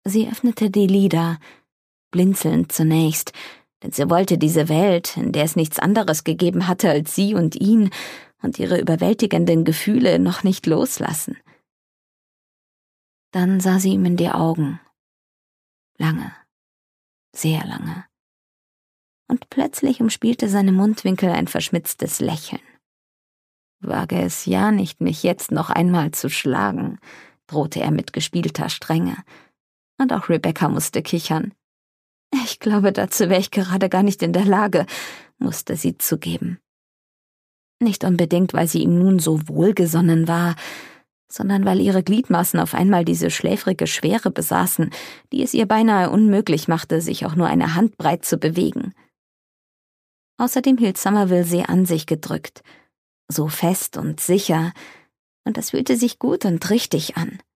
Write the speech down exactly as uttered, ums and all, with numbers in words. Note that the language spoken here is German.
Sie öffnete die Lider, blinzelnd zunächst, denn sie wollte diese Welt, in der es nichts anderes gegeben hatte als sie und ihn und ihre überwältigenden Gefühle, noch nicht loslassen. Dann sah sie ihm in die Augen. Lange, sehr lange. Und plötzlich umspielte seine Mundwinkel ein verschmitztes Lächeln. »Wage es ja nicht, mich jetzt noch einmal zu schlagen«, drohte er mit gespielter Strenge. Und auch Rebecca musste kichern. »Ich glaube, dazu wäre ich gerade gar nicht in der Lage«, musste sie zugeben. Nicht unbedingt, weil sie ihm nun so wohlgesonnen war, sondern weil ihre Gliedmaßen auf einmal diese schläfrige Schwere besaßen, die es ihr beinahe unmöglich machte, sich auch nur eine Handbreit zu bewegen. Außerdem hielt Somerville sie an sich gedrückt, so fest und sicher, und das fühlte sich gut und richtig an.